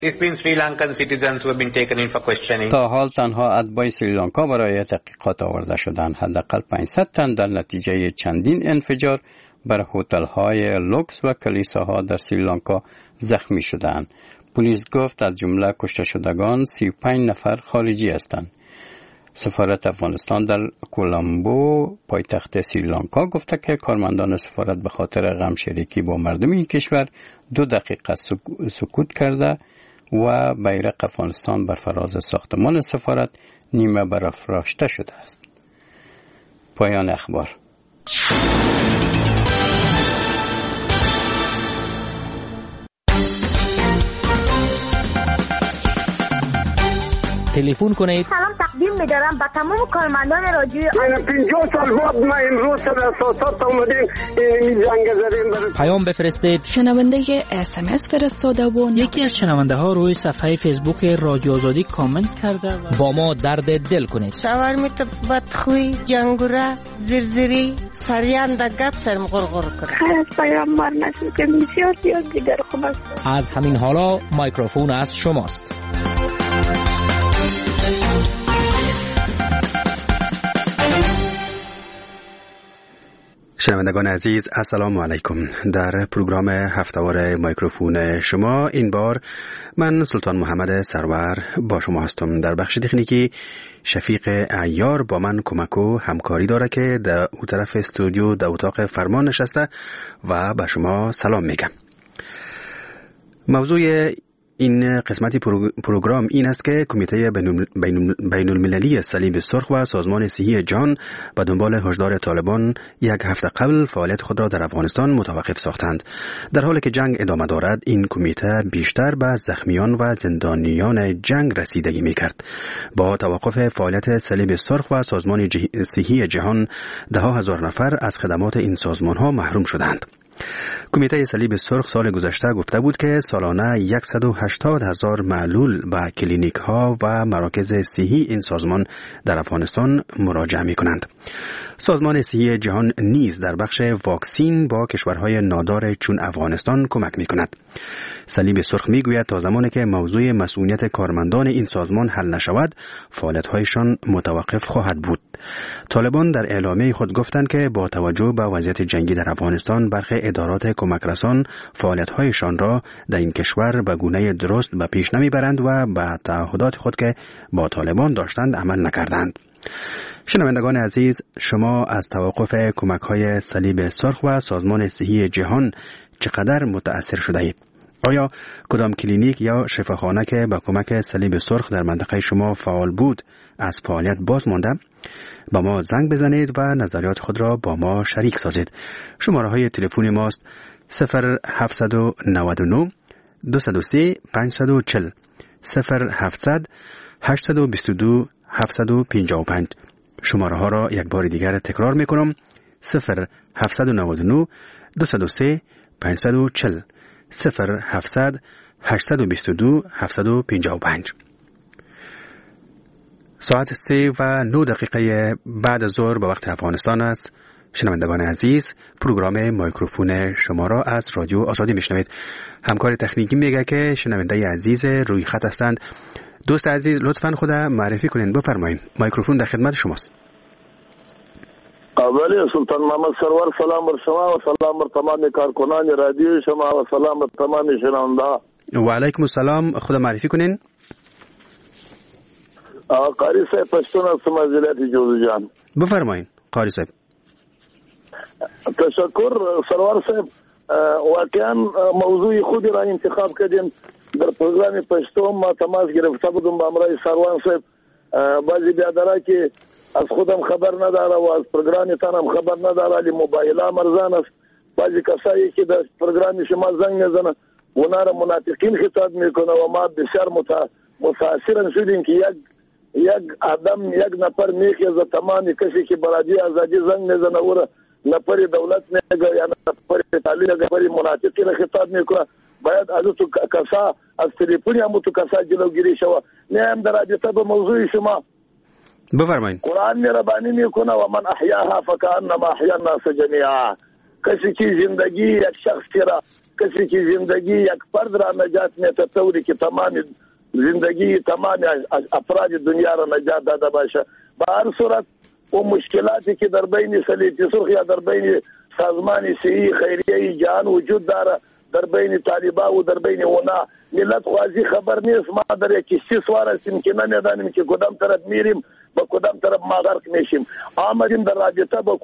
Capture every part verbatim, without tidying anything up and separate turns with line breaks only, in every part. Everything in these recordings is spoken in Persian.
It's been Sri Lankan citizens who have been taken in for questioning.
تا حال تنها اتباع سریلانکا برای تحقیقات آورده شدند. حداقل پانصد تن در نتیجه چندین انفجار بر هتل‌های لوکس و کلیساها در سریلانکا زخمی شدند. پلیس گفت از جمله کشته شدگان سی و پنج نفر خارجی هستند. سفارت افغانستان در کولامبو پایتخت سریلانکا گفته که کارمندان سفارت به خاطر غم شریکی با مردم این کشور دو دقیقه سکوت کرده و بیرق افغانستان بر فراز ساختمان سفارت نیمه برافراشته شده است. پایان اخبار.
تلفن کنید.
سلام تقدیم می‌دارم به تمام کارمندان رادیو.
من پنجاه سال بعد ما امروز سر اساسات اومدیم این جنگ زدیم.
پیام بفرستید.
شنونده اس ام اس فرستاده و
یکی از شنونده ها روی صفحه فیسبوک رادیو آزادی کامنت کرده و با ما درد دل کنید.
شاورمیت بدخوی جنگوره زرزری سریان د گپ سرم غرغر کنه.
خیر پیام مار نشد که بسیار زیاد دیگر خوب است.
از همین حالا میکروفون از شماست.
شنوندگان عزیز السلام علیکم. در پروگرام هفته‌وار میکروفون شما این بار من سلطان محمد سرور با شما هستم. در بخش تکنیکی شفیق عیار با من کمک و همکاری داره که در اون طرف استودیو در اتاق فرمان نشسته و به شما سلام میگم. موضوع این قسمتی پروگرام این است که کمیته بین المللی صلیب سرخ و سازمان صحی جهان به دنبال هشدار طالبان یک هفته قبل فعالیت خود را در افغانستان متوقف ساختند. در حالی که جنگ ادامه دارد این کمیته بیشتر به زخمیان و زندانیان جنگ رسیدگی میکرد. با توقف فعالیت صلیب سرخ و سازمان صحی جهان ده ها هزار نفر از خدمات این سازمان ها محروم شدند. کمیته صلیب سرخ سال گذشته گفته بود که سالانه صد و هشتاد هزار معلول به کلینیک ها و مراکز صحی این سازمان در افغانستان مراجعه می کنند. سازمان صحی جهان نیز در بخش واکسین با کشورهای نادار چون افغانستان کمک می کند. صلیب سرخ می گوید تا زمانی که موضوع مسئولیت کارمندان این سازمان حل نشود فعالیت‌هایشان متوقف خواهد بود. طالبان در اعلامیه خود گفتند که با توجه به وضعیت جنگی در افغانستان برخی ادارات کمک رسان فعالیت‌هایشان را در این کشور به گونه درست به پیش نمیبرند و به تعهدات خود که با طالبان داشتند عمل نکردند. شنوندگان عزیز، شما از توقف کمک‌های صلیب سرخ و سازمان صحی جهان چقدر متأثر شده اید؟ آیا کدام کلینیک یا شفاخانه که با کمک صلیب سرخ در منطقه شما فعال بود از فعالیت باز مانده؟ با ما زنگ بزنید و نظریات خود را با ما شریک سازید. شماره های تلفن ماست صفر هفت نه نه دو صفر سه پنج چهار صفر صفر هفتصد هشتصد و بیست و دو هفتصد و پنجاه و پنج. شماره ها را یک بار دیگر تکرار می کنم. صفر هفت نه نه دو صفر سه پنج چهار صفر صفر هفتصد هشتصد و بیست و دو هفتصد و پنجاه و پنج. ساعت سه و نه دقیقه بعد از ظهر به وقت افغانستان است. شنوندگان عزیز، پروگرام میکروفون شما را از رادیو آزادی میشنوید. همکار تکنیکی میگه که شنونده عزیز روی خط هستند. دوست عزیز لطفاً خود معرفی کنین، بفرمایید. میکروفون در خدمت شماست.
اولی سلطان محمد سرور، سلام بر شما و سلام بر تمام کارکنان رادیو شما و سلام بر تمام شنونده.
و علیکم السلام. خود معرفی کنین.
قاری صاحب پشتون هستم از ولایت جوزجان.
بفرمایید قاری صاحب.
تشکر سرور صاحب. واقعا موضوع خودی را انتخاب کردیم. در پروگرام پشتون ما تماس گرفته بودم با امرای سروان صاحب. بعضی بیادرها که از خودم خبر نداره و از پروگرامتان هم خبر نداره، ولی موبایل مرزان است. بعضی کسایی که در پروگرام شما زنگ میزنه اونا را منافقین خطاب میکنه و ما بسیار متاثر شدیم که یک یک آدم یک نفر میخیزه تمامی کسی که برادی آزادی زنگ میزنه او را نفر دولت میگه یا نفر تعلیل نفر منافقین خطاب میکنه. باید از تو کسا از تلفنی هم تو کسا جلوگیری شود. نه هم در رابطه به موضوع شما
بفرمایید.
قرآن مهربانی میکنه و من احیاها فکأنما احیا الناس جمیعا. کسی که زندگی یک شخصی را، کسی که زندگی یک فرد را نجات میده طوری که تمام زندگی تمام افراد دنیا را نجات داده باشه. به هر صورت و مشکلاتی که در بین صلیب سرخ یا در بین سازمان صحی خیریه جهان وجود داره، در بین طالبا و در بین اونا ملت خوازی خبر نیست. ما در یک کشتی سوار هستیم که نمیدانیم که کدام طرف میریم با کدام طرف ما غرق میشیم. آمدیم در رابطه با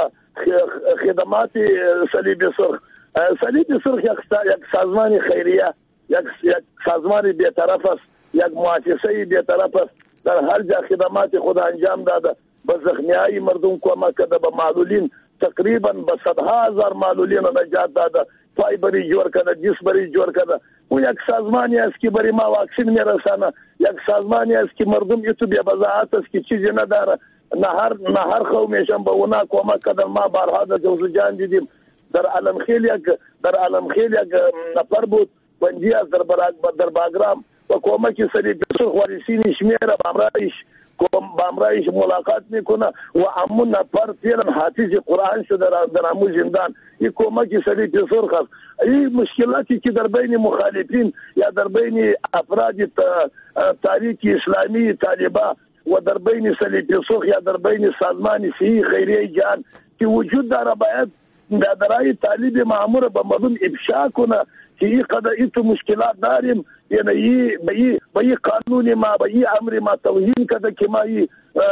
خدمات صلیب سرخ. صلیب سرخ یک سازمان خیریه، یک سازمان بی‌طرف است، یک مؤسسه بی‌طرف است. در هر جا خدمات خود انجام داده، به زخمیای مردم کمک کرده، به معلولین تقریبا به صدها هزار معلولین نجات داده، پای بری جور کرده، جسم بری جور کرده. او یک سازمانی است که بری ما واکسین میرسانه، یک سازمانی است که مردم ایتو بی بضاعت است که چیزی نداره. نه هر نه هر قومیشان به اونا کمک کردن. ما بارها در جوزجان دیدیم، در علمخیل یک در علمخیل یک نفر بود بندی از در در باگرام و کمک صلیب سرخ وارثین شمیره بامرایش بامرایش ملاقات میکنه و امون نفر فعلا حافظ قرآن شده در امو زندان. این کمک صلیب سرخ است. این مشکلاتی که در بین مخالفین یا در بین افراد تاریخ اسلامی طالبا و در بین صلیب سرخ یا در بین سازمان صحی خیریه جهان که وجود داره، باید برای طالب مامور به مردم افشا کنه که این قدر ایتو مشکلات داریم. یعنی به این قانون ما به این امر ما توهین کرده که ما این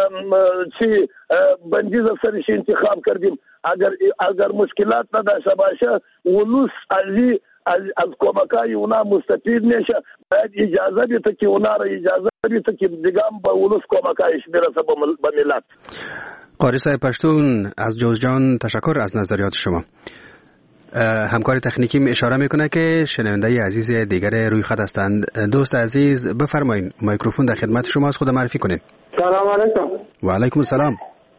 چی بندیز سرش انتخاب کردیم. اگر اگر مشکلات نداشته باشه ولوس ازی از از کمکای اونا مستفید میشه. باید اجازه بیده که اونا را اجازه بیده که دیگه به ولوس کمکایش برسه به ملت.
قاری صاحب پشتون از جوزجان تشکر از نظریات شما. همکار تکنیکی اشاره میکنه که شنونده عزیز دیگر روی خط هستند. دوست عزیز بفرمایید، میکروفون در خدمت شماست، خود معرفی کنید.
سلام علیکم.
و علیکم السلام.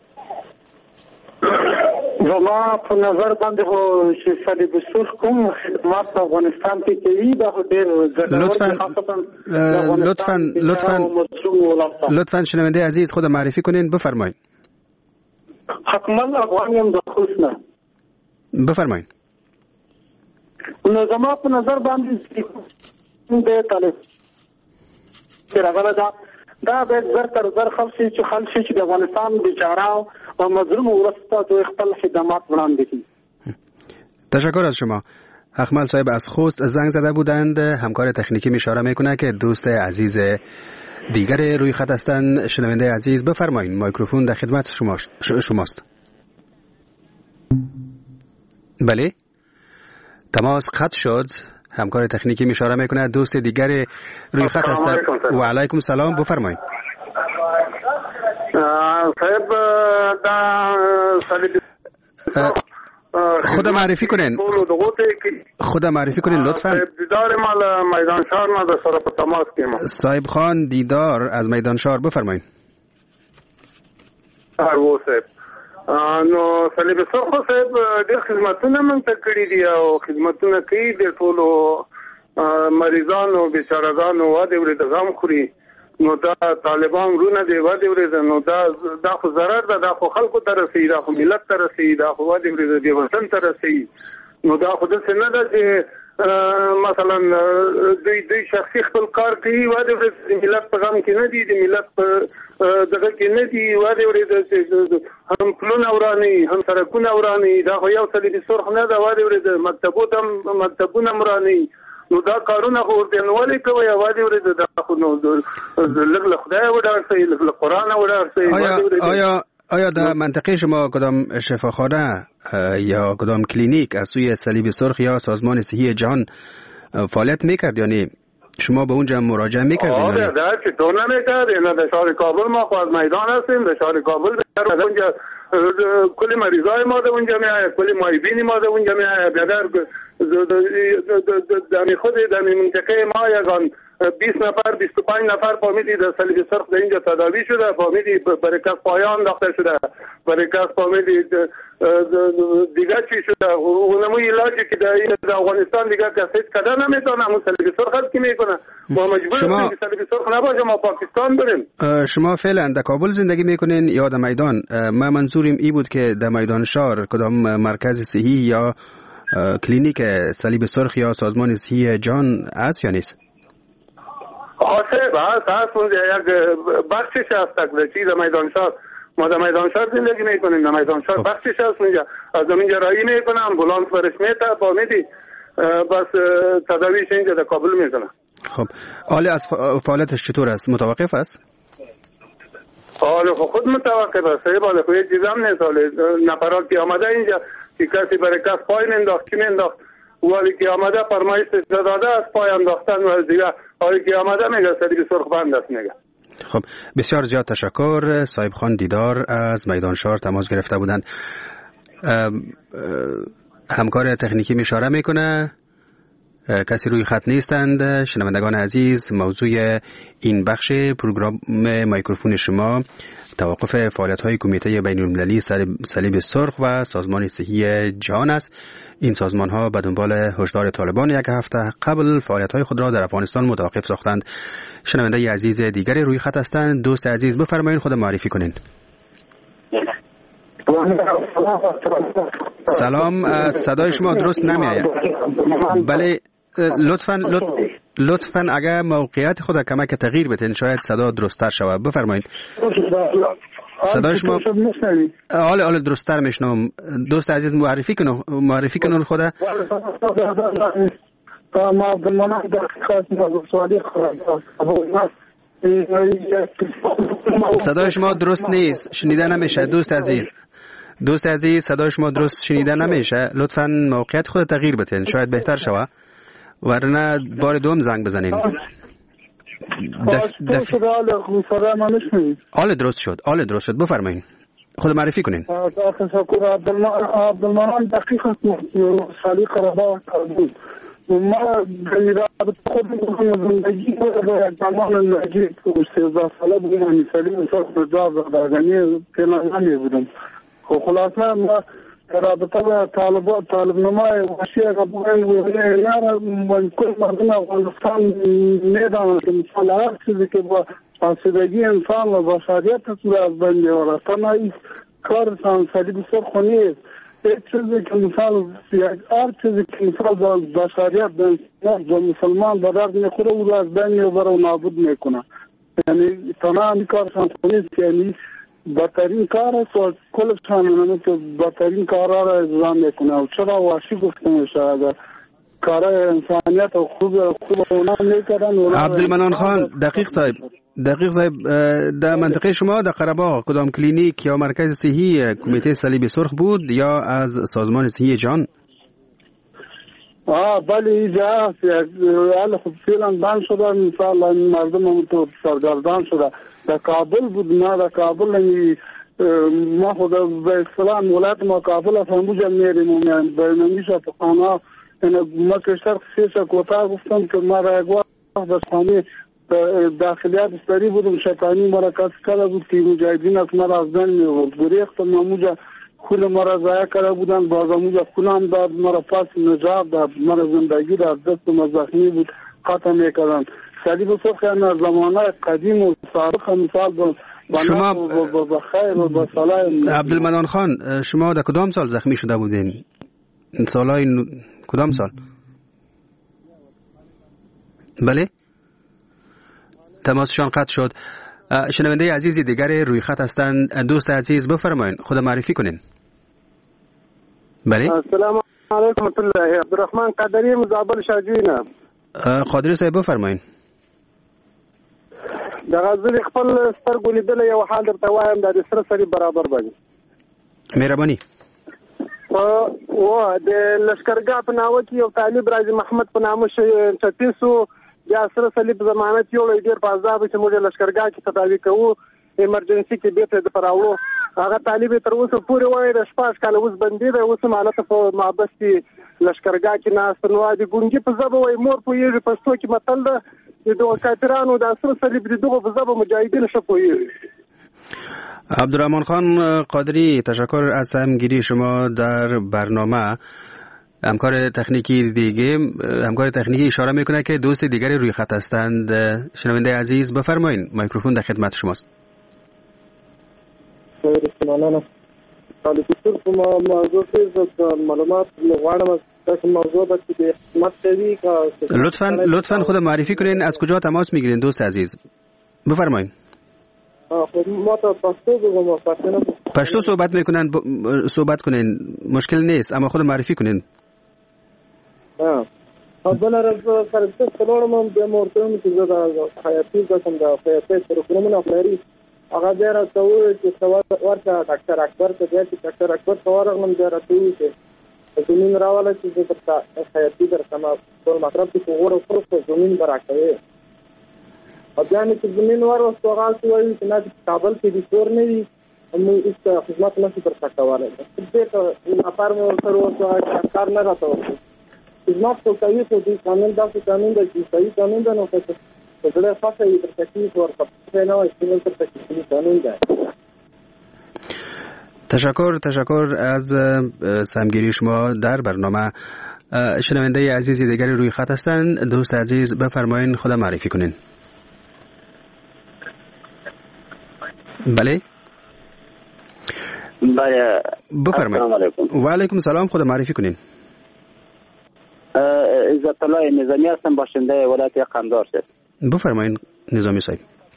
و ما په نظر باندې خو چې صلیب سرخ کوم خدمات په افغانستان کې کوي دا خو ډېر
لطفا لطفا لطفا لطفا شنونده عزیز خود معرفی کنین، بفرمایید.
حکمل افغان یم د خوست نه.
بفرمایید.
نو زما په نظر باندې د طالب راغله دا دا باید زر تر زر خلصي چې خلصي چې د افغانستان بیچاره و مظلوم ورسته تو خپل خدمات وړاندې کړي.
تشکر از شما. حکمل صاحب از خوست زنگ زده بودند. همکار تکنیکی می اشاره میکنه که دوست عزیز دیگر روی خط هستند. شنونده عزیز بفرمایید، میکروفون در خدمت شما شماست. بله، تماس قطع شد. همکار تکنیکی می اشاره میکنه دوست دیگر روی خط هستند. و علیکم السلام، بفرمایید.
صاحب دا صلیب
خود معرفی کنین خود معرفی کنین لطفا.
دیدار مال میدان شهر ما در سر په تماس کې.
صاحب خان دیدار از میدان شهر، بفرمایید.
هرو صاحب نو صلیب سرخ صاحب ډېر خدمتونه مونږ ته کړي دي او خدمتونه کوي د ټولو مریضانو بیچارهګانو واده ورته غم خوري. نو دا طالبان رونه دی واده ورته نو دا دا خو ضرر ده، دا خو خلکو ته رسي، دا خو ملت ته رسي، دا خو واده ورته دی وطن ته رسي. نو دا خو د څه نه ده چې مثلا دوی دوی شخصي خپل کار کوي، واده ورته ملت په غم کې نه دي، د ملت په دغه کې نه دي، واده ورته هم پلونه وراني هم سړکونه وراني. دا خو یو صلیب سرخ نه ده، واده ورته مکتبونه مکتبونه وراني. نو دا کارونه خو ورته نوولې کوي، واده ورته دا خو نو لږ له خدای وډارسي، لږ له قرآن وډارسي.
آیا آیا در منطقه شما کدام شفاخانه یا کدام کلینیک از سوی صلیب سرخ یا سازمان صحی جهان فعالیت میکرد؟ یعنی شما به اونجا مراجعه میکردید؟
آره در چطور نمیکرد؟ اینا در شهر کابل ما خو از میدان هستیم، در شهر کابل در اونجا کلی مریضای ما در اونجا میآید، کلی معیبین ما در اونجا میآید. در در خود در منطقه ما یگان بیست نفر بیست و پنج نفر فامیلی در صلیب سرخ در اینجا تداوی شده، فامیلی برکت پایان داخته شده، برکت فامیلی دیگه چی شده اونمو علاجی که در افغانستان دیگه کسی کده نمیتونه همون صلیب سرخ هست که میکنه ما مجبور
شما...
که صلیب سرخ نباشه ما پاکستان بریم.
شما فعلا در کابل زندگی میکنین یا در میدان؟ ما منظورم ای بود که در میدان شهر کدام مرکز صحی یا کلینیک صلیب سرخ یا سازمان صحی جان است یا نیست؟
آسیب هست هست اونجا یک بخشش هست تکلیفی در میدان شهر. ما در میدان شهر زندگی میکنیم. در میدان شهر بخشش هست اونجا از اینجا رایی میکنم امبولانس برش میته فهمیدی بس تداویش اینجا در کابل میکنم.
خب حال از فعالیتش چطور است؟ متوقف است؟
حالا خود متوقف است. حالا خود چیز هم نیست. حالا نفرات که آمده اینجا که کسی برای کس پای ننداخت کی ننداخت ولی که آمده فرمایش داده از پای انداختن و دیگه حالی که آمده میگه صلیب سرخ بند است میگه.
خب بسیار زیاد تشکر. صاحب خان دیدار از میدان شهر تماس گرفته بودند. همکار تکنیکی اشاره میکنه کسی روی خط نیستند. شنوندگان عزیز موضوع این بخش پروگرام میکروفون شما توقف فعالیت‌های کمیته بین‌المللی صلیب سرخ و سازمان صحی جهان است. این سازمان‌ها به دنبال هشدار طالبان یک هفته قبل فعالیت‌های خود را در افغانستان متوقف ساختند. شنونده عزیز دیگری روی خط هستند. دوست عزیز بفرمایید خود معرفی کنین. سلام، صدای شما درست نمیآید. بله لطفاً لطفاً اگر موقعیت خود کمک تغییر بدین شاید صدا درست‌تر شود. بفرمایید. صدای شما حالا حالا درست‌تر میشنم. دوست عزیز معرفی کنه معرفی کنن خدا. صدای شما درست نیست، شنیده نمیشه دوست عزیز. دوست عزیز صدای شما درست شنیده نمیشه. لطفاً موقعیت خود تغییر بدین شاید بهتر شود. ورنه بار دوم زنگ بزنین. دف... دف... آل درست شد آل درست شد بفرمایین خود معرفی کنین.
عبدالمنان دقیق سالی قربا بود. ما رابط خود زندگی رو یک زمان نجیب سیزده ساله بودیم همی سلیم سرخ نجاز دارگانی پیلان نمی بودم. خلاصه ما رابطه با طالب طالب نمای وحشی اگر بگویم ویونه یار من کل مردم افغانستان میدانم که مثال هر چیزی که با آسیدگی انسان و بشریت تصور از بین میبرد تنها کار صلیب سرخ نیست. یک چیزی که مثال هر چیزی که مثال بشریت و مسلمان به درد میخوره او را از بین میبره و نابود میکنه. یعنی تنها همی کار نیست که یعنی بدترین کار است و کلشان همه که بدترین کارها را اجرا میکنه. و چرا وحشی گفته میشه اگر کارهای انسانیت و خوب خوب اونا میکردن.
عبدالمنان خان دقیق صاحب دقیق صاحب در منطقه شما در قره‌باغ کدام کلینیک یا مرکز صحی کمیته صلیب سرخ بود یا از سازمان صحی جان؟
آه بله اینجا هست. حالا خب فعلا بند شده مثلا مردم هم تو سرگردان شده. در کابل بود نه در کابل ما خود به اصطلاح مولات ما کابل از همونجا میریم و به نمیشه تو خانه ما کشتر خیشه کوتاه گفتم که ما را یک وقت در خانه داخلیات استری بودم شیطانی مرا کس کرده بود که مجاهدین از مرا از بین میورد گریختم همونجا خون مرا ضایع کرده بودن باز همونجا خونم داد مرا پاس نجات داد مرا زندگی داد دستم زخمی بود قطع میکردن. صلیب سرخ از زمانه قدیم و سابق مثال با
شما
بخیر و با صلاح.
عبدالمنان خان شما در کدام سال زخمی شده بودین؟ سالهای کدام سال؟ بله تماسشان قطع شد. شنونده عزیزی دیگر روی خط هستند. دوست عزیز بفرمایید خود معرفی کنین. بله
السلام علیکم ورحمت الله. عبدالرحمن قادری مزابل شاجوینا.
قادری صاحب بفرمایید.
د غزل خپل سترګو لیدل یو حال درته وایم د سره سری برابر باندې
مهرباني
او د لشکرګاه په ناو کې یو طالب راځي محمد په نامه شي چتیسو یا سره صلیب ضمانت یو ډیر په عذاب چې موږ لشکرګاه کې تداوی کوو ایمرجنسي کې به ته پراولو هغه طالب تر اوسه پورې وای د شپږ کال اوس بندي ده اوس مالته په محبس کې لشکرګاه کې ناس نو د ګونګي په ځبه وای مور په یوه پښتو کې متل ده د دوه کاترانو د سره صلیب د دوه په ځبه مجاهدین شپوي
عبدالرحمن خان قادری، تشکر از سهمگیری شما در برنامه. همکار تکنیکی دیگه همکار تکنیکی اشاره میکنه که دوست دیگری روی خط هستند. شنونده عزیز بفرمایید، میکروفون در خدمت شماست. لطفاً لطفاً خود معرفی کنین، از کجا تماس میگیرین دوست عزیز؟ بفرمایید.
ما تا پشتو بگم
پشتو صحبت میکنن ب... صحبت کنین، مشکل نیست، اما خود معرفی کنین.
ها اول از فرض کلام به مرتبه که زده حیاتی داشتم در حیاتی پروگرام افری هغه ډېر څه چې سوال ورته ډاکټر اکبر ته دی چې ډاکټر اکبر ته ورغلم ډېر څه چې زمين راواله چې د حیاتی در سما ټول مطلب چې وګورو پروسه زمين براکوي او ځان چې زمين ورو سوال کوي چې نه کابل کې د کور نه وي نو هیڅ خدمت نه پر تکواله دې ته نه پارمو سره وسه کار نه راځي خدمت ته کوي ته د قانون داسې قانون د صحیح قانون د نو څه دغه فاصله یې تر تکلیف ورکړه نه وایي چې تر تکلیف قانون ده.
تشکر تشکر از سهمگیری شما در برنامه. شنونده عزیزی دیگری روی خط هستند. دوست عزیز بفرمایید خود معرفی کنین. بله
بله
بفرمایید. و علیکم سلام، خود معرفی کنین.
عزت الله نظامی هستم، باشنده ولایت قندهار.
بفرمایید نظامی صاحب.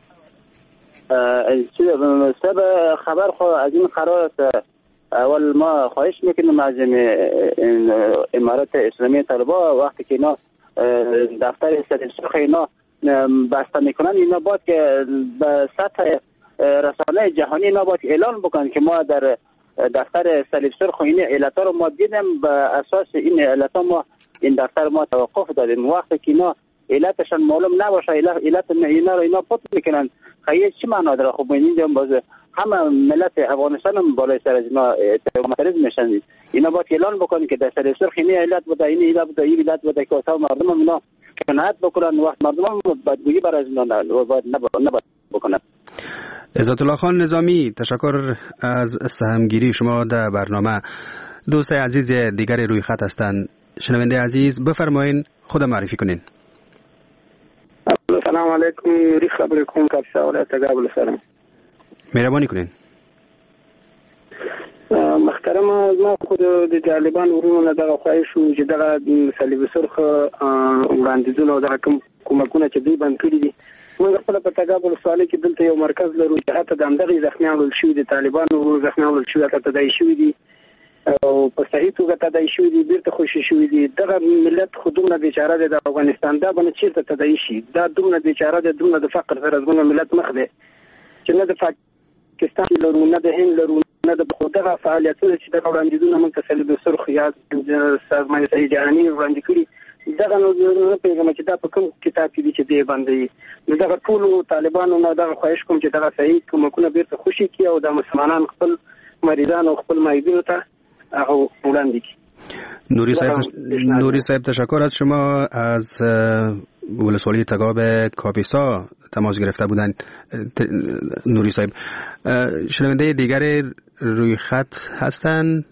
سبب خبر خو از این قرار است. اول ما خواهش میکنیم از امارات اسلامی طالبا وقتی که اینا دفتر صلیب سرخ اینا بسته میکنن، اینا باید که به سطح رسانه جهانی اینا باید اعلان بکنن که ما در دفتر صلیب سرخ این علت رو ما دیدیم، به اساس این علت ما این دفتر ما توقف دادیم. وقتی که اینا علتشان معلوم نباشه، علت اینا رو اینا پت میکنن، خیلی چی معنا داره؟ خب این باز همه ملت افغانستان هم بالای سر از اینا مترز میشن. اینا باید اعلان بکنن که در صلیب سرخ این علت بوده، این علت بوده، این علت بوده که اصلا مردم هم اینا قناعت بکنن. وقت مردم هم بدگویی برای از اینا نباید بکنن.
عزت الله خان نظامی، تشکر از سهمگیری شما در برنامه. دوست عزیز دیگری روی خط هستند. شنونده عزیز بفرمایید خود معرفی کنین.
السلام علیکم، یوری خبر کوم کاپسا ولایت کابل سره.
مهربانی کنین.
محترم، ما خود د طالبان ورونو دغه خواهش شو چې دغه صلیب سرخ وړاندیزونه او دغه کومکونه چې دوی بند کړي دي، موږ خپل په تګابل سوالي کې دلته یو مرکز لرو چې حتی د همدغې زخمیانو شوي دي، طالبانو زخمیانو شوي ته تداعي شوي دي او په صحیح توګه تداعي شوي دي، بیرته خوشي شوي دي. دغه ملت خو دومره بیچاره دی د افغانستان، دا به نه چېرته تداعي شي. دا دومره بیچاره دی، دومره د فقر سره زموږ ملت مخ دی چې نه د پاکستان لرو، نه د هند لرو، نه د خو دغه فعالیتونه چې دغه وړاندیزونه موږ ته صلیب سرخ یا سازمان صحیح جهاني وړاندې کړي، دغه نو نه پوهېږم چې دا په کوم کتاب کې دي چې دی باندې نو دغه ټولو طالبانو نه دغه خواهش کوم چې دغه صحیح کومکونه بیرته خوشي کړي او د مسلمانان خپل مریضان او خپل مایدینو ته هغه وړاندې کړي.
نوری صاحب نوری صاحب تشکر از شما. از ولسوالی تگاب کاپیسا تماس گرفته بودند. نوری صاحب، شنونده دیگر روی خط هستند.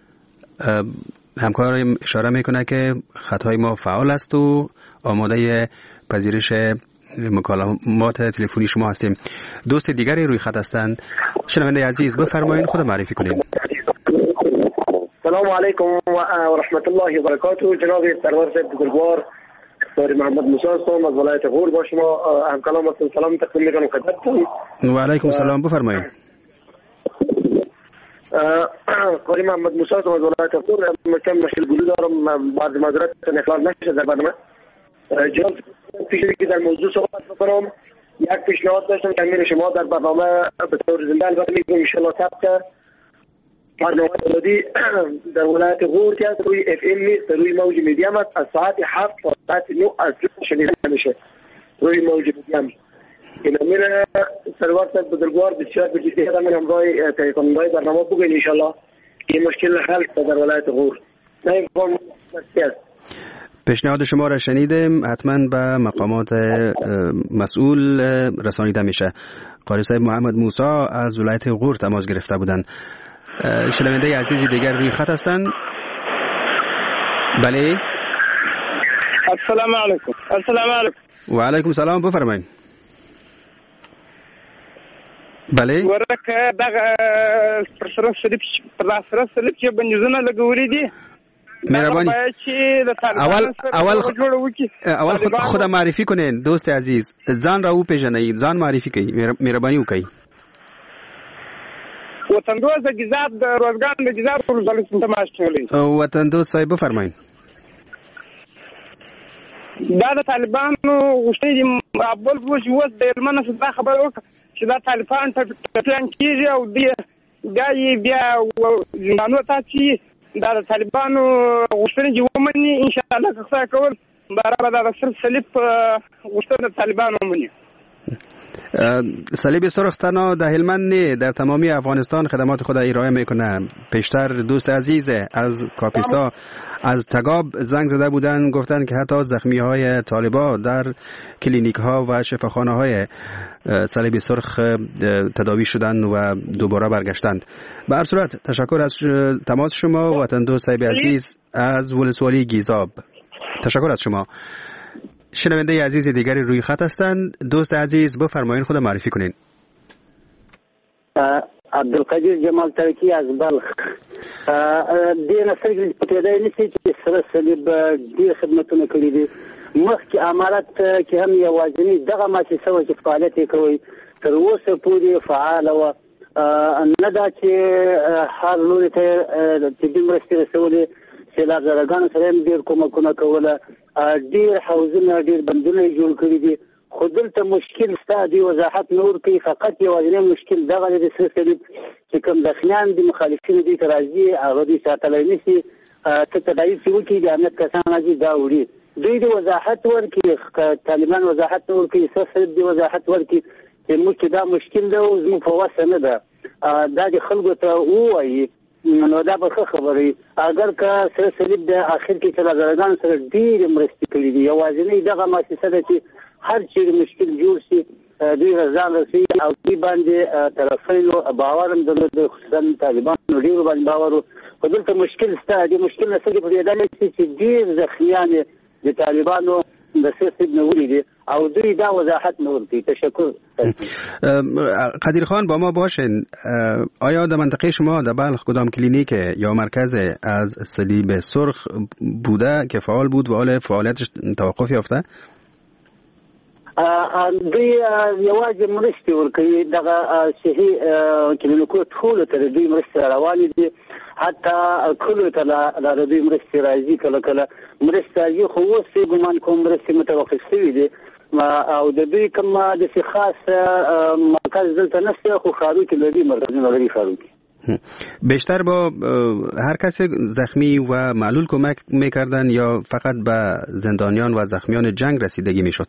همکارم اشاره میکنه که خطهای ما فعال است و آماده پذیرش مکالمات تلفنی شما هستیم. دوست دیگری روی خط هستند. شنونده عزیز بفرمایید خود معرفی کنید.
السلام علیکم و رحمت الله و برکاته. جناب سرور صاحب بزرگوار دکتر محمد موسی هستم از ولایت غور. با شما همکلام هستم. سلام تقدیم میکنم خدمتتون.
و علیکم سلام، بفرمایید.
قاری محمد موسی هستم از ولایت غور. کم مشکل گلو دارم، بعد معذرت اخلال نشه در برنامه. جناب پیشنهادی که در موضوع صحبت بکنم، یک پیشنهاد داشتم که امیر شما در برنامه به طور زنده البته میگم ان شاء الله ثبت برنامه دادی در ولایت غور که است روی اف ام نیست، روی موج میدیم است. از ساعت هفت تا ساعت نه از شنیده میشه روی موج میدیم. این امیر سرور صاحب بزرگوار بسیار به جدیت من همراه تهیه کننده برنامه بگوین ان شاء الله این مشکل حل در ولایت غور. نه این فرم است.
پیشنهاد شما را شنیدیم، حتما به مقامات مسئول رسانیده میشه. قاری صاحب محمد موسی از ولایت غور تماس گرفته بودند. شنونده عزیزی دیگر روی خط هستند. بله.
السلام علیکم. السلام علیکم.
و علیکم سلام، بفرمایید. بله.
ورکه دغه پرسره سلیپ پرسره سلیپ چې بنځونه لګوري دي.
مهربانی. اول اول اول خود خود معرفی کنین دوست عزیز. ځان را وپیژنئ، ځان معرفي کړئ، مهرباني وکړئ.
وطن دوست د گزاب د روزګان د گزاب ولسمت تماس چولې.
وطن دوست صاحب بفرمایئ.
دا د طالبانو غوښتنې دي ابل بوش وس د هلمند څخه خبر وکړه چې دا طالبان ته پلان کېږي او بیا بیا زندانونو ته چې دا د طالبانو غوښتنې دي ومني، انشاءالله که څه کول برابر دا د سر صلیب غوښتنه طالبانو ومني.
صلیب سرخ تنها در هلمند نه، در تمامی افغانستان خدمات خود ارائه میکنه. پیشتر دوست عزیز از کاپیسا از تگاب زنگ زده بودن، گفتن که حتی زخمی های طالبا در کلینیک ها و شفاخانه های صلیب سرخ تداوی شدند و دوباره برگشتند. به هر صورت تشکر از تماس شما وطن دوست صاحب عزیز از ولسوالی گیزاب. تشکر از شما. شنونده عزیز دیگری روی خط هستند. دوست عزیز بفرمایید، خود معرفی کنین.
عبدالقدیر جمال ترکی از بلخ. دین سرګل پټېدای نشي چې سره صلیب ډېر خدمتونه کړي دي. مخکې امارت کې هم یوازینی دغه مؤسسه وه چې فعالیت یې کوي، تر اوسه پورې فعاله وه. نه دا چې هر لوري ته طبي مرستې رسولې، سیلاب زدګانو سره هم ډېر کومکونه کوله، ډېر حوضونه ډېر بندونه یې جوړ کړي دي. خو دلته مشکل ستا دی وضاحت نه ورکوي. فقط یوازینی مشکل دغه دی د سره صلیب چې کوم دښمنان دي مخالفین دي ته راځي هغه دوی ساتلی نه شي. ته تداوي چې وکړي د امنیت کسان راځي دا وړي. دوی د وضاحت ورکړي، طالبان وضاحت نه ورکوي، سره صلیب دی وضاحت ورکړي چې موږ چې دا مشکل ده او زموږ په وسه نه ده، دا د خلکو ته ووایي، نو دا به ښه خبره وي. اگر که سره صلیب د اخر کې چې لازرګانو سره ډېرې مرستې کړي دي، یوازینی دغه مؤسسه ده چې هر چیرې مشکل جوړ شي دوی ځان رسوي او دوی باندې طرفینو باور هم درلود، خصوصا طالبانو ډېرو باندې باور و. خو دلته مشکل شته. د مشکل نه څه پرېږدلی شي چې ډېر زخمیان یې د طالبانو د سر صلیب نه ولیدي او دوی دا وضاحت نه ورکوي. تشکر.
قدیر خان با ما باشین. آیا در منطقه شما در بلخ کدام کلینیک یا مرکز از صلیب سرخ بوده که فعال بود و حال فعالیتش توقف یافته؟
دوی یوازې مرستې ورکوي. دغه صحي کلینیکو ټولو ته د دوی مرستې روانې دي، حتی کلیو ته د دوی مرستې راځي، کله کله مرستې راځي، خو اوس یې ګمان کوم مرستې متوقف شوي دي او د دوی کوم داسې خاص مرکز دلته نشته، خو ښارو کې لري، مرکزونه لري ښارو کې.
بیشتر با هر کسی زخمی و معلول کمک میکردن یا فقط به زندانیان و زخمیان جنگ رسیدگی میشد؟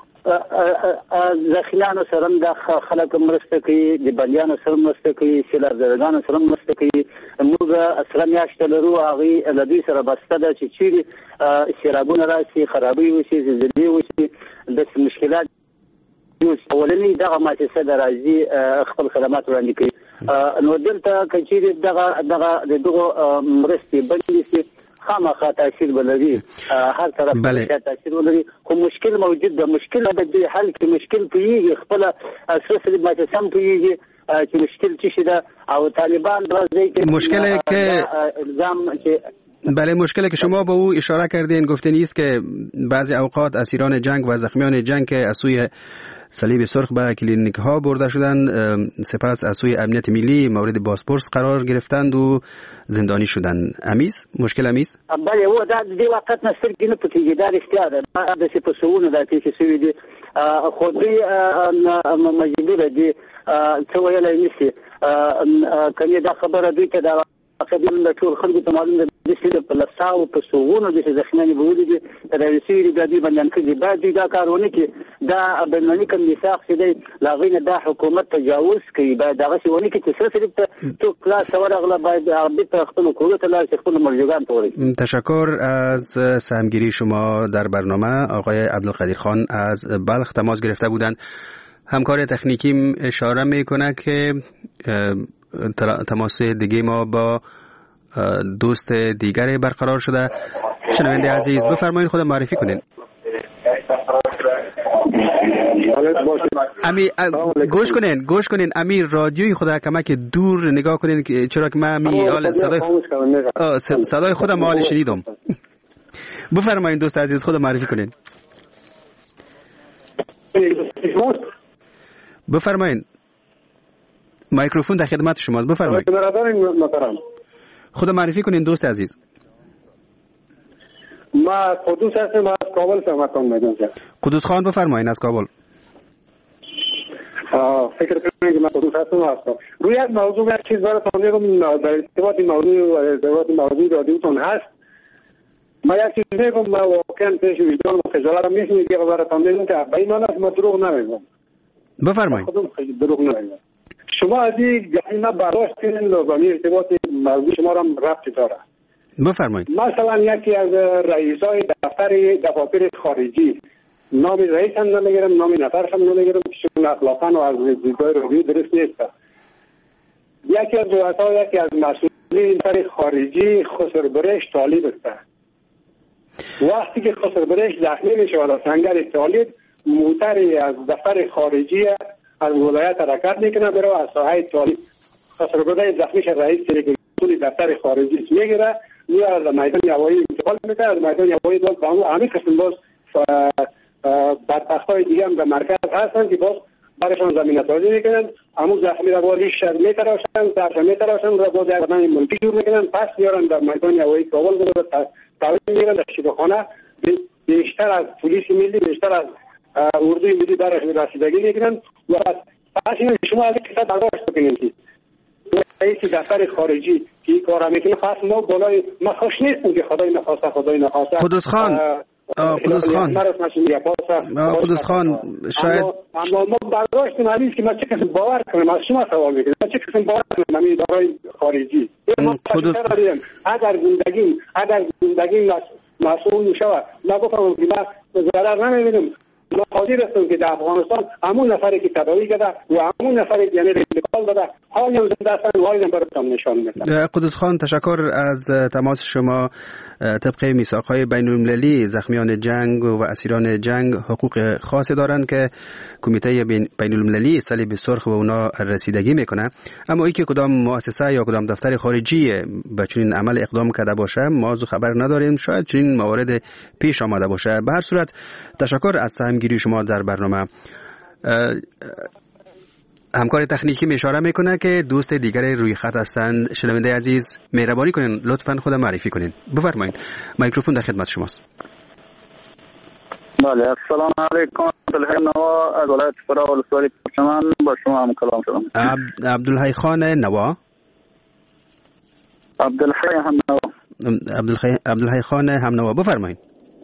زخمیانو سره هم دا خلک مرسته کوي، د بندیانو سره مرسته کوي، سیلاب زدګانو سره مرسته کوي. موږ سره میاشته لرو، هغوی له دوی سره بسته ده چې چیرې سیلابونه راشي، خرابۍ وشي، زلزلې وشي، داسې مشکلات اولنی دغه مؤسسه د راځي خپل خدمات وړاندې کوي. نو دلته که چیرې دغه دغه د دغو مرستې بندې شي خامخا تاثیر ولري، هر طرف ته تاثیر ولري، خو مشکل موجود ده. مشکل د دې حل کې مشکل پوهېږي، خپله سره صلیب مؤسسه هم پوهېږي چې مشکل څه شي ده او طالبان راځي که
مشکلی که
الزام چې
بله مشکلی که شما به او اشاره کردین گفتنی است که بعضی اوقات اسیران جنگ و زخمیان جنگ که از سوی صلیب سرخ به کلینیک ها برده شدند، سپس از سوی امنیت ملی مورد بازپرس قرار گرفتند و زندانی شدند. امیز مشکل امیز؟
بله و دا د وخت نه سترګې نه پټېږي، دا رښتیا ده. د سپسونه دا چې شوي دي خو دوی مجبوره دي څه ویلی نه شي. که دا خبره دوی ته د ټول خلکو ته معلوم ده د په لساو په سوغونو د ځخمنې بودی د رئیسي ریاضي باندې کې بعد دا کارونه کې دا بنمنی کوم میثاق چې دی لاغینه د حکومت تجاوز کوي بعد هغه ونه کې چې صرف تو کلاس ورغله باید عربی خپل کولو ته لار خپل مرجوگان توری.
تشکر از سهمگیری شما در برنامه. آقای عبدالقدیر خان از بلخ تماس گرفته بودند. همکار تکنیکیم اشاره میکنه که تماس دیگه ما با دوست دیگری برقرار شده. شنونده عزیز بفرمایید خود معرفی کنین. امی گوش کنین گوش کنین امی رادیوی خدا کمک دور نگاه کنین که چرا که من امی حال صدای صدای خودم حال شنیدم. بفرمایید دوست عزیز خود معرفی کنین. بفرمایید میکروفون در خدمت شماست. بفرمایید خود معرفی کنین دوست عزیز.
ما قدوس هستم از کابل تماس میکنم.
قدوس خان بفرمایید از کابل.
فکر کنم که من قدوس هستم از کابل. روی یک موضوع یک چیز براتون میگم در ارتباط موضوع ارتباط موضوع رادیوتون هست. ما یک چیز میگم ما واقعا پیش وجدان و خجالت میشم که براتون میگم که به این معنی ما دروغ نمیگم.
بفرمایید.
خودم دروغ نمیگم. شما از این گاهی برداشت کنین و به ارتباط موضوع شما را ربط داره.
بفرمایید.
مثلا یکی از رئیسای دفتر دفاتر خارجی نام رئیس هم نمیگیرم نام نفرش هم نمیگیرم چون اخلاقا و از دیدگاه روحی درست نیست. یکی از رؤسا یکی از مسئولین دفتر خارجی خسر برش طالب است. وقتی که خسر برش زخمی میشه و سنگر طالب موتری از دفتر خارجی از ولایت حرکت میکنه برای از ساحه طالب خسر برش زخمیش رئیس تلگرامی دفتر خارجی میگیره یا از میدان هوایی انتقال میکنه. از میدان هوایی دول به همین قسم باز بدبختای دیگه هم به مرکز هستن که باز برشان زمینه سازی میکنن. همون زخمی را باز ریش میتراشن سرش میتراشن را باز یک بدن ملکی جور میکنن پس میارن در میدان هوایی کابل رو تحویل میگیرن در شفاخانه بیشتر از پلیس ملی بیشتر از اردوی ملی برش رسیدگی میکنن و پس این شما از این قصد برداشت بکنید که رئیس دفتر خارجی که این کار میکنه پس ما بالای ما خوش نیستیم که خدای نخواسته خدای نخواسته.
قدوس خان قدوس خان قدوس خان شاید
اما ما برداشتیم عزیز که ما چه کسی باور کنیم از شما سوال میکنیم ما چه کسی باور کنیم همین ادارای خارجی
قدوس
اگر زندگی اگر زندگی مسئول میشود ما گفتم که ما ضرر نمیبینیم. ما حاضر هستیم که در افغانستان همون نفری که تداوی کرده و همون نفری که یعنی انتقال داده حالی هم زنده هستن و حالی هم براتون نشان میدن.
قدوس خان تشکر از تماس شما. طبق میثاق‌های بین‌المللی زخمیان جنگ و اسیران جنگ حقوق خاصی دارند که کمیته بین‌المللی صلیب سرخ به اونا رسیدگی میکنه. اما ای که کدام مؤسسه یا کدام دفتر خارجی به چنین عمل اقدام کرده باشه ما از خبر نداریم. شاید چنین موارد پیش آمده باشه. به هر صورت تشکر از سهمگیری شما در برنامه. همکار تکنیکی اشاره میکنه که دوست دیگری روی خط هستند. شنونده عزیز مهربانی کنین لطفاً خود معرفی کنین. بفرمایید میکروفون در خدمت شماست.
بله السلام علیکم. عبدالحی نوا از ولایت فرا ولسوالی پرچمن با شما هم کلام شدم.
عبد عبدالحی خان نوا
عبدالحی هم نوا
عبدالحی عبدالحی خان هم نوا بفرمایید.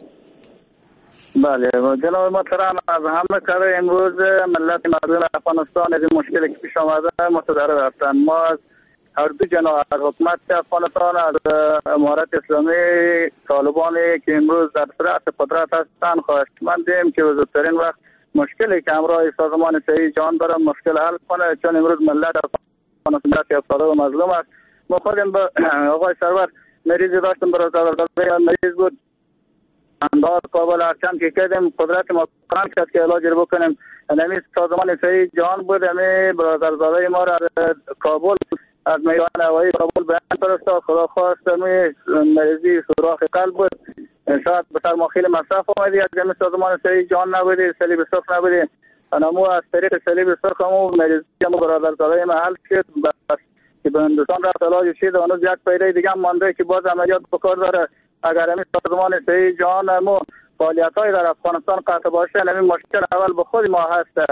بله جناب محترم از همه کار امروز ملت مردم افغانستان از مشکلی که پیش آمده متضرر هستند. ما از هر دو جناح از حکومت افغانستان از امارت اسلامی طالبانی که امروز در سرعت قدرت هستند خواهشمندیم که به زودترین وقت مشکلی که همراه سازمان صحیح جهان داره مشکل حل کنه چون امروز ملت افغانستان افتاده و مظلوم است. ما خودم به آقای سرور مریضی داشتم برای مریض بود انداز کابل هرچند که کردیم قدرت ما قرار کرد که علاج رو بکنیم. یعنی سازمان صحیح جهان بود یعنی برادرزاده ما را کابل از میدان هوایی کابل بیان فرستاد. خدا خواست مریضی سوراخ قلب بود شاید به سر ما خیلی مصرف آمدی از جمعی سازمان صحیح جهان نبودی صلیب سرخ نبودی انمو از طریق صلیب سرخ همو مریضی همو برادرزاده ما حل شد بس که به هندوستان رفت علاج شد و هنوز یک پیده دیگه هم مانده که باز عملیات بکار داره. اگر همین سازمان صحیح جهان ما فعالیت های در افغانستان قطع باشه همین مشکل اول به خود ما هست.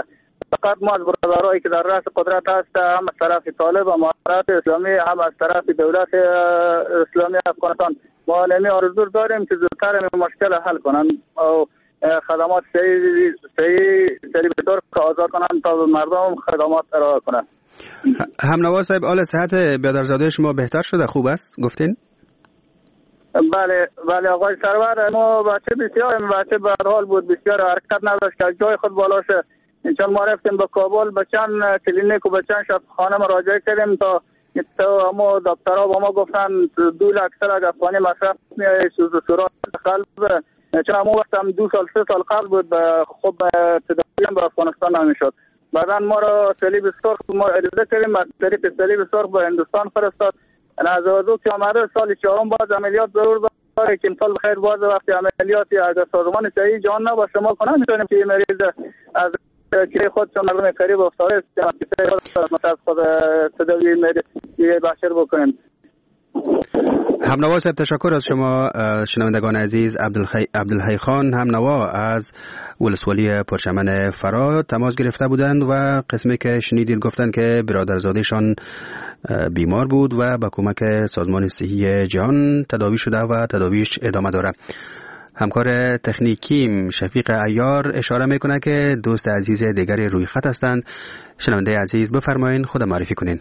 فقط ما از برادرایی که در رأس قدرت هست، هم از طرف طالب و امارات اسلامی، هم از طرف دولت اسلامی افغانستان، ما نمی آرزو داریم که زودتر این مشکل حل کنن و خدمات صحیح صحیح سری به طور که آزاد کنن تا مردم خدمات ارائه کنن.
همنوا صاحب، حال صحت برادرزاده شما بهتر شده؟ خوب است گفتین؟
بله بله آقای سرور، ما بچه بسیار بچه به هر حال بود، بسیار حرکت نداشت که جای خود بالا شه. چون ما رفتیم به کابل، به چند کلینیک و به چند شفاخانه مراجعه کردیم تا تا ما دکترها با ما گفتن دو لک سر افغانی مصرف میایه، سوز و سورات قلب. چون همون وقت هم دو سال سه سال قبل بود، خب تداوی هم به افغانستان نمیشد. بعدا ما را صلیب سرخ ما اجازه کردیم، از طریق صلیب سرخ به هندوستان فرستاد. از او که آمده سال چهارم باز عملیات ضرور داره که امسال بخیر باز وقتی عملیاتی اگر سازمان صحیح جان نباشه ما کنه میتونیم که مریض از که خود چون مردم قریب افتاده مثلا خود تداوی مریض بشر بکنیم.
همنوا صاحب تشکر از شما. شنوندگان عزیز، عبدالحی عبدالحی خان همنوا از ولسوالی پرچمن فرا تماس گرفته بودند و قسمی که شنیدید گفتند که برادرزادهشان بیمار بود و با کمک سازمان صحی جهان تداوی شده و تداویش ادامه داره. همکار تکنیکیم شفیق عیار اشاره میکنه که دوست عزیز دیگری روی خط هستند. شنونده عزیز بفرمایید، خود معرفی کنین.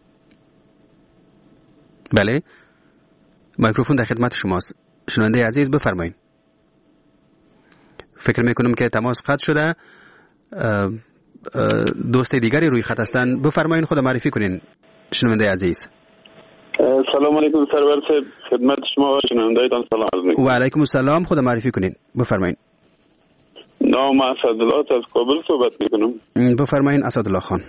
بله، میکروفون در خدمت شماست. شنونده عزیز بفرمایید. فکر میکنم که تماس قطع شده. دوست دیگری روی خط هستند، بفرمایید خود معرفی کنین شنونده عزیز.
سلام علیکم سرور صاحب، خدمت شما و شنوندهایتان سلام عرض می‌کنم.
و علیکم السلام، خود معرفی کنین بفرمایید.
نام اسدالله از کابل صحبت میکنم.
بفرمایید اسدالله خان.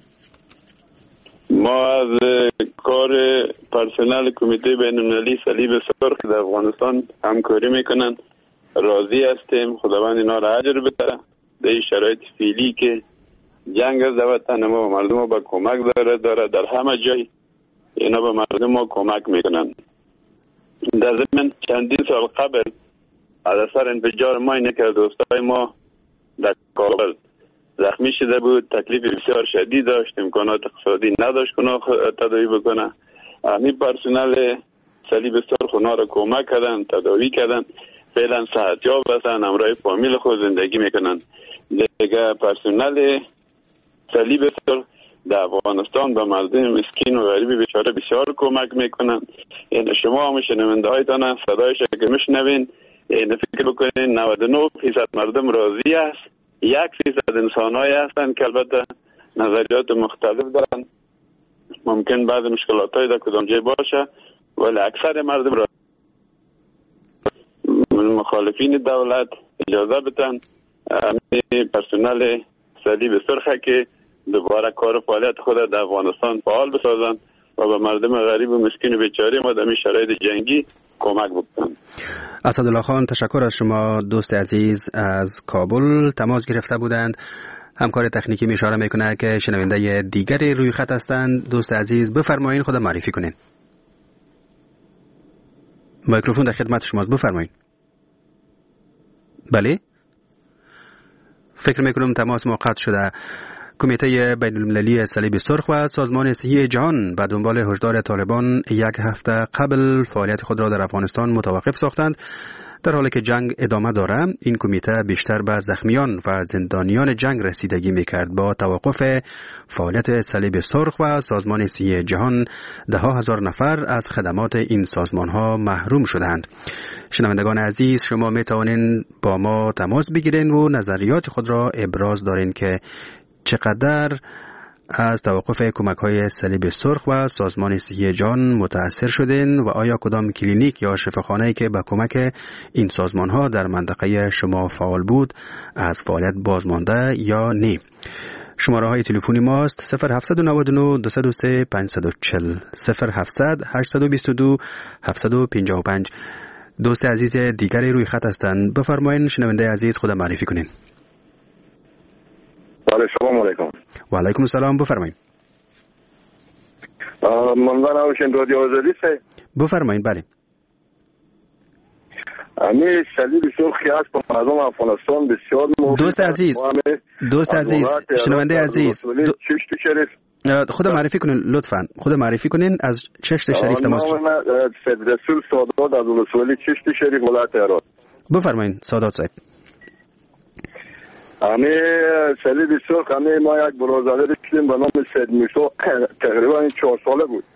ما از کار پرسنل کمیته بین‌المللی صلیب سرخ در افغانستان همکاری میکنن راضی هستیم. خداوند اینا را اجر بده. در این شرایط فعلی که جنگ از وطن ما و مردم ما با کمک داره داره در همه جای اینا به مردم ما کمک میکنن. در ضمن چندین سال قبل از اثر انفجار ما اینه که دوستای ما در کابل زخمی شده بود، تکلیف بسیار شدید داشت، امکانات اقتصادی نداشت کنه تداوی بکنه. همین پرسنل صلیب سرخ اونا رو کمک کردن، تداوی کردن، فعلا صحتیاب هستن، همراه فامیل خود زندگی میکنن. دیگه پرسنل صلیب سرخ در افغانستان به مردم مسکین و غریب بیچاره بسیار کمک میکنن. یعنی شما هم شنونده هایتان صدایش که میشنوین، یعنی فکر بکنین نود و نه فیصد مردم راضی است، یک فیصد انسان هایی هستن که البته نظریات مختلف دارن، ممکن بعض مشکلات های در کدام جای باشه، ولی اکثر مردم را مخالفین دولت اجازه بتن پرسنل صلیب سرخ که دوباره کار و فعالیت خود در افغانستان فعال بسازن و به مردم غریب و مسکین و بیچاره ما در این شرایط جنگی کمک بکنن.
اسدالله خان تشکر از شما. دوست عزیز از کابل تماس گرفته بودند. همکار تکنیکی اشاره میکنه که شنونده دیگری روی خط هستند. دوست عزیز بفرمایید خود معرفی کنین. میکروفون در خدمت شماست، بفرمایید. بله، فکر میکنم تماس ما قطع شده. کمیته بین‌المللی صلیب سرخ و سازمان صحی جهان به دنبال هشدار طالبان یک هفته قبل فعالیت خود را در افغانستان متوقف ساختند. در حالی که جنگ ادامه داره، این کمیته بیشتر به زخمیان و زندانیان جنگ رسیدگی میکرد. با توقف فعالیت صلیب سرخ و سازمان صحی جهان، ده ها هزار نفر از خدمات این سازمان ها محروم شدند. شنوندگان عزیز، شما می توانید با ما تماس بگیرید و نظریات خود را ابراز دارین که چقدر از توقف کمک‌های صلیب سرخ و سازمان صحی جهان متاثر شدین و آیا کدام کلینیک یا شفاخانه‌ای که با کمک این سازمان‌ها در منطقه شما فعال بود از فعالیت بازمانده یا نه؟ شماره های تلفنی ماست صفر هفت نه نه دو صفر سه پنج چهار صفر صفر هفت هشت دو دو هفت پنج پنج. دوست عزیز دیگری روی خط هستند، بفرمایید شنونده عزیز خود معرفی کنین.
بله، سلام علیکم.
و علیکم السلام، بفرمایید.
منظر آوشن رادیو آزادی سه.
بفرمایید. بله.
همین صلیب سرخی هست با مردم افغانستان بسیار مهم.
دوست عزیز دوست عزیز شنونده عزیز
چشت شریف
خود معرفی کنین لطفاً خود معرفی کنین از چشت شریف تماس
نام من سید رسول سادات از ولسوالی چشت شریف ولایت هرات.
بفرمایید سادات صاحب.
همین صلیب سرخ همین ما یک برادری داشتیم به نام سید موسی تقریبا چهار ساله بود.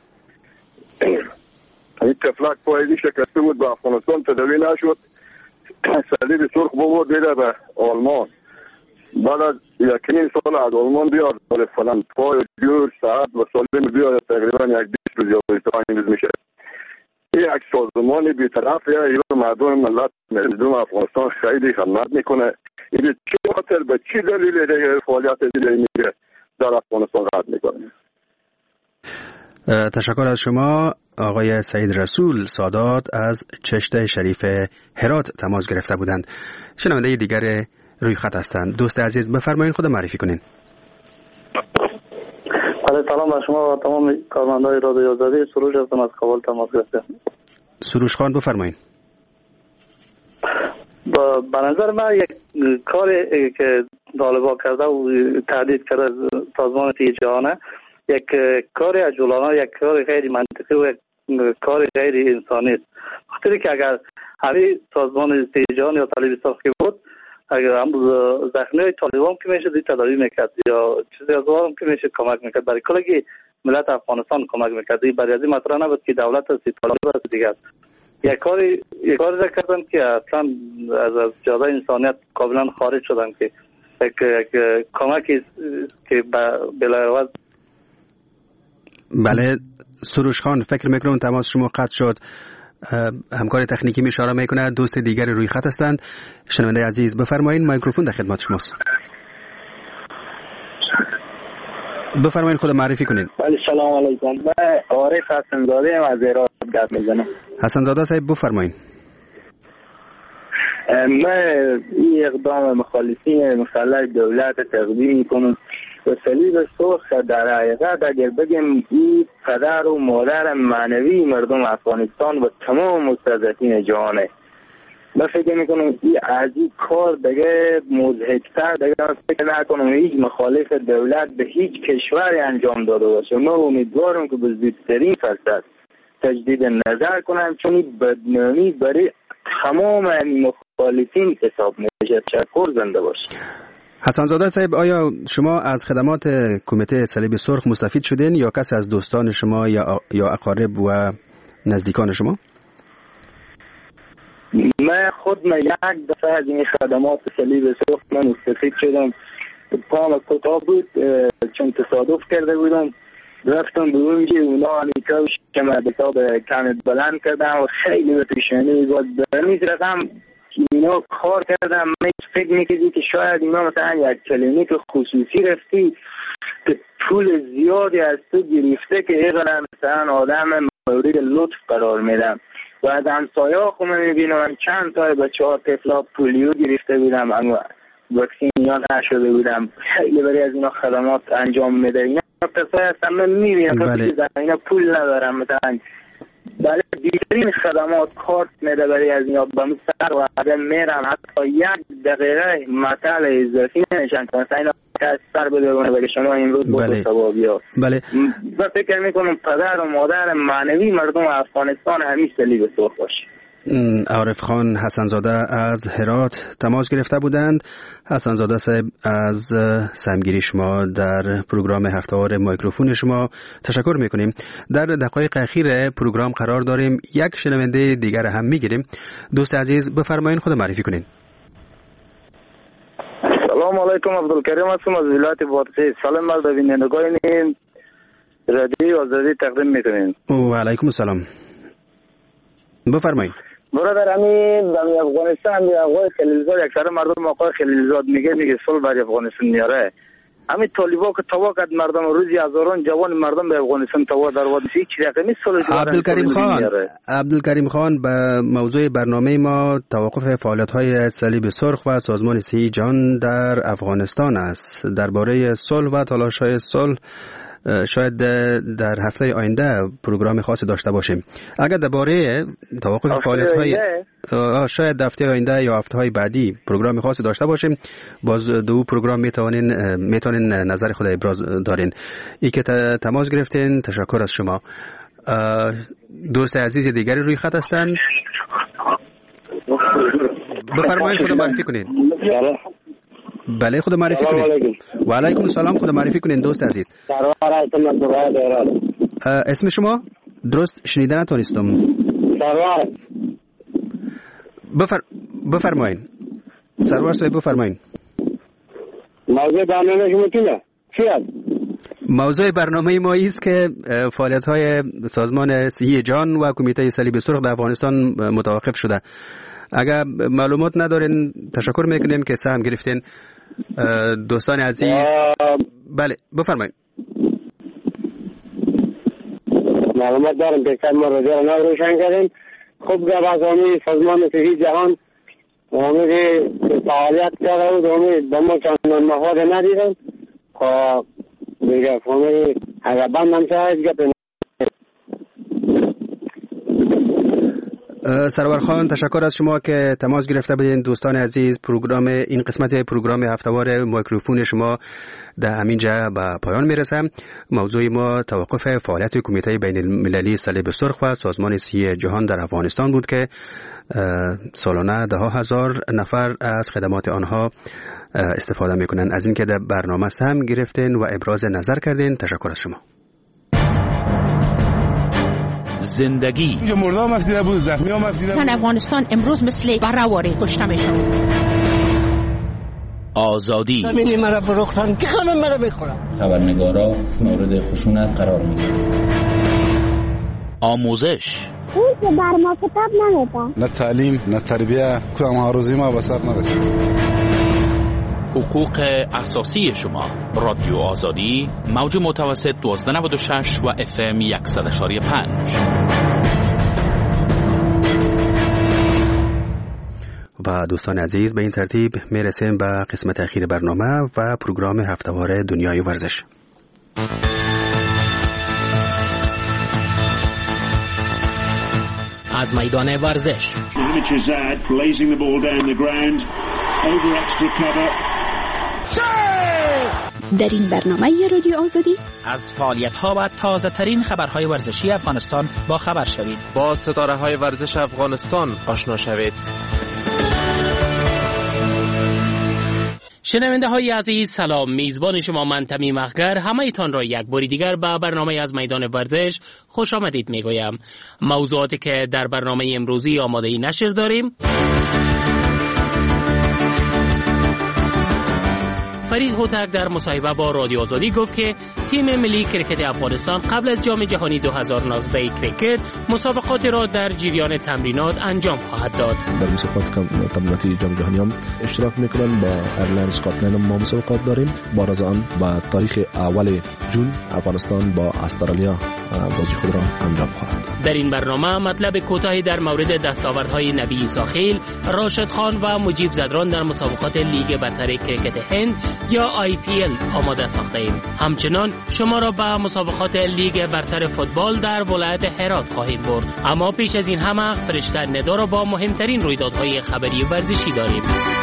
این تفلک پایدی شکسته بود به افغانستان تداوی نشد. صلیب سرخ بود بیره به آلمان. بعد از یکمین سال از آلمان بیاد ولی فلان پای جور ساعت و سالم بیاد تقریبا یک بیست روز یا بیست روز میشه. این یک سازمانی بی‌طرف یا ایران مردم ملت مردم افغانستان خیلی خدمت میکنه. این چه خاطر به چه دلیل دیگه فعالیت دیگه میگه در افغانستان رد میکنه.
تشکر از شما آقای سید رسول سادات از چشت شریف هرات تماس گرفته بودند. شنونده دیگر روی خط هستند. دوست عزیز بفرمایید خود معرفی کنین.
سلام بر شما و تمام کارمندان رادیو آزادی. سروش هستم از کابل تماس گرفتم.
سروش خان بفرمایید.
به نظر من یک کاری که طالبان کرده و تهدید کرده سازمان سی جهانه یک کاری عجولانه، یک کاری غیر منطقی و یک کار غیر انسانی است. خاطری که اگر همین سازمان سی جهان یا صلیب سرخ بود اگر هم زخمی های طالبان که میشه دی تداوی میکرد یا چیزی از هم که میشه کمک میکرد برای کلگی ملت افغانستان کمک میکرد. برای از این مطرح نبود که دولت سی طالب است دیگر یک کاری یک کاری را کردن که اصلا از از جاده انسانیت کاملا خارج شدن که یک یک کمکی که بلاعوض.
بله سروش خان فکر میکنم تماس شما قطع شد. همکار تکنیکی می اشاره میکنه دوست دیگر روی خط هستند. شنونده عزیز بفرمایید میکروفون در خدمت شماست. بفرمایید خود معرفی کنین.
بله سلام علیکم. من عارف حسن زاده ام از هرات گپ میزنم.
حسن زاده صاحب بفرمایید.
من این اقدام مخالفین مسلح دولت تقدیم میکنم و صلیب سرخ در حقیقت اگر بگیم این پدر و مادر معنوی مردم افغانستان و تمام مستضعفین جهانه. من فکر میکنم این از این کار دیگه مضحک‌تر دیگه فکر نکنم هیچ مخالف دولت به هیچ کشوری انجام داده باشه. من امیدوارم که به زودترین فرصت تجدید نظر کنم چون این بدنامی برای تمام مخالفین حساب میشه. تشکر زنده باشه.
حسن زاده صاحب آیا شما از خدمات کمیته صلیب سرخ مستفید شدین یا کسی از دوستان شما یا یا اقارب و نزدیکان شما؟
من خود من یک دفعه از این خدمات صلیب سرخ من مستفید شدم. پام کتاب بود چون تصادف کرده بودم رفتم به اونجا اونا آنیکا و شمدتا به کمت بلند کردم و خیلی به پیشانی بود. در نیز رقم اینا کار کردم. من فکر میکردی که شاید اینا مثلا یک کلینیک خصوصی رفتی که پول زیادی از تو گرفته که اینقدر مثلا آدم مورد لطف قرار میدم و از همسایا خود میبینم من چند تا بچه ها طفلا پولیو گرفته بودم اما واکسین یا نشده بودم. خیلی برای از اینا خدمات انجام میده. اینا کسایی هستم من میبینم که اینا پول ندارم مثلا برای دیگرین خدمات کارت میده برای از اینا به سر و آدم میرم حتی یک دقیقه مطل اضافی نمیشن که مثلا اینا که سر بدونه بگه شما امروز بود ثوابی ها.
بله.
و فکر میکنم پدر و مادر معنوی مردم افغانستان همین صلیب سرخ باشه.
عارف خان حسن زاده از هرات تماس گرفته بودند. حسن زاده صاحب از سهمگیری شما در پروگرام هفته‌وار میکروفون شما تشکر میکنیم. در دقایق اخیر پروگرام قرار داریم یک شنونده دیگر هم میگیریم. دوست عزیز بفرمایید خود معرفی کنین.
سلام علیکم عبدالکریم هستم از ولایت بادغیس. سلام بر بینندگان رادیو آزادی تقدیم میکنیم.
و علیکم السلام. بفرمایید.
برادر همین در افغانستان همین آقای خلیلزاد اکثر مردم آقای خلیلزاد میگه میگه صلح برای افغانستان میاره. همین طالبا که توا کرد مردم روزی هزاران جوان مردم به افغانستان توا در وادی هیچ رقمی صلح.
عبدالکریم خان عبدالکریم خان به موضوع برنامه ما توقف فعالیت‌های صلیب سرخ و سازمان سی جهان در افغانستان است. درباره صلح و تلاش‌های صلح شاید در هفته آینده پروگرام خاصی داشته باشیم. اگر درباره توقف فعالیت‌های شاید هفته آینده یا هفته‌های بعدی پروگرام خاصی داشته باشیم، باز دو پروگرام میتونین میتونین نظر خود ابراز دارین. ای که تماس گرفتین تشکر از شما. دوست عزیز دیگری روی خط هستن، بفرمایید خود معرفی کنین. بله خود معرفی کنین. و علیکم السلام، خود معرفی کنین دوست عزیز. اسم شما درست شنیده نتونستم.
سرور.
بفر بفرمایید. سرور صاحب بفرمایید.
موضوع برنامه شما چیه؟ چی است؟
موضوع برنامه ما است که فعالیت‌های سازمان صحی جان و کمیته صلیب سرخ در افغانستان متوقف شده. اگر معلومات ندارین تشکر میکنیم که سهم گرفتین. دوستان عزیز بله بفرمایید.
معلومات دارم که ما راجع به روشن کردیم. خوب گفتگوی سازمان صحی جهان امید فعالیت کرده بود، امید با ما چندان مواد ندیدن که دیگه فهمی اگر بند هم شاید گفت.
سرور خان تشکر از شما که تماس گرفته بودین. دوستان عزیز پروگرام این قسمت پروگرام هفتهوار میکروفون شما در همین جا به پایان میرسه. موضوع ما توقف فعالیت کمیته بین المللی صلیب سرخ و سازمان صحی جهان در افغانستان بود که سالانه ده ها هزار نفر از خدمات آنها استفاده میکنن. از اینکه در برنامه سهم گرفتین و ابراز نظر کردین تشکر از شما.
زندگی
اینجا مردم مفیده بود، زخمی ها مفیده بود.
زن افغانستان امروز مثل برهواری کشته میشن.
آزادی
زمینی مرا فروختن که خانم مرا بخورم.
خبرنگارا مورد خشونت قرار میگیرن.
آموزش
اون که بر ما کتاب نمیده.
نه تعلیم نه تربیه، کدام هاروزی ما به سر نرسید.
حقوق اساسی شما. رادیو آزادی موج متوسط دوازده نود و شش و اف ام صد و پنج.
و دوستان عزیز به این ترتیب میرسیم به قسمت اخیر برنامه و پروگرام هفتهوار دنیای ورزش.
از میدان ورزش
در این برنامه رادیو آزادی
از فعالیت‌ها و تازه ترین خبرهای ورزشی افغانستان با خبر شوید.
با ستاره های ورزش افغانستان آشنا شوید.
شنونده های عزیز سلام، میزبان شما من تمیم اخگر همه ایتان را یک باری دیگر به برنامه از میدان ورزش خوش آمدید میگویم. موضوعاتی که در برنامه امروزی آماده نشر داریم: فرید هوتک در مصاحبه با رادیو آزادی گفت که تیم ملی کرکت افغانستان قبل از جام جهانی دو هزار و نوزده کرکت مسابقات را در جریان تمرینات انجام خواهد داد.
در مسابقات تمریناتی جام جهانی هم اشتراک میکنن. با ایرلند اسکاتلند ما مسابقات داریم. بعد از آن با تاریخ اول جون افغانستان با استرالیا بازی خود را انجام خواهد.
در این برنامه مطلب کوتاهی در مورد دستاوردهای نبی ساخیل، راشد خان و مجیب زدران در مسابقات لیگ برتر کرکت هند یا آی پی ال آماده ساخته ایم. همچنان شما را به مسابقات لیگ برتر فوتبال در ولایت هرات خواهیم برد. اما پیش از این همه فرشته ندا را با مهمترین رویدادهای خبری و ورزشی داریم.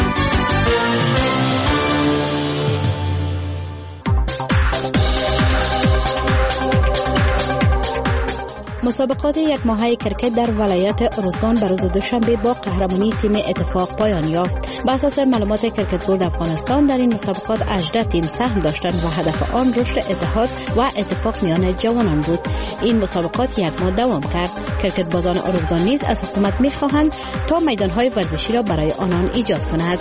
مسابقات یک ماهه کرکت در ولایت ارزگان به روز دوشنبه با قهرمانی تیم اتفاق پایان یافت. بر اساس معلومات کرکت بورد افغانستان در این مسابقات هجده تیم سهم داشتند و هدف آن رشد اتحاد و اتفاق میان جوانان بود. این مسابقات یک ماه دوام کرد. کرکت بازان ارزگان نیز از حکومت می‌خواهند تا میدان‌های ورزشی را برای آنان ایجاد کند.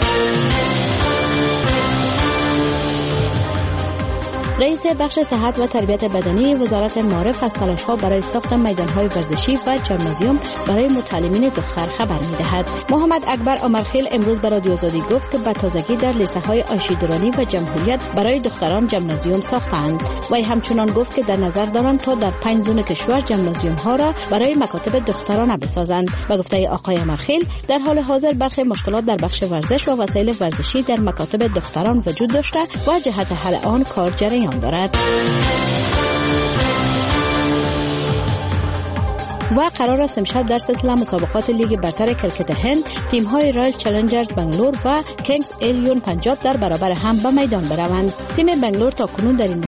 رئیس بخش صحت و تربیت بدنی وزارت معارف از تلاش‌ها برای ساخت میدان‌های ورزشی و جیمنازیوم برای متعلمین دختر خبر می‌دهد. محمد اکبر آمرخیل امروز به رادیو آزادی گفت که به تازگی در لیسه‌های آیشی درانی و جمهوریت برای دختران جیمنازیوم ساختند. وی همچنان گفت که در نظر دارند تا در پنج زون کشور جیمنازیوم‌ها را برای مکاتب دخترانه بسازند. به گفته آقای آمرخیل در حال حاضر برخی مشکلات در بخش ورزش و وسایل ورزشی در مکاتب دختران وجود داشته و جهت حل آن کار جریان دارد. و قرار است امشب در سلسله مسابقات لیگ برتر کرکت هند تیم‌های رایل چالنجرز بنگلور و کینگز الیون پنجاب در برابر هم به میدان بروند. تیم بنگلور تا کنون در این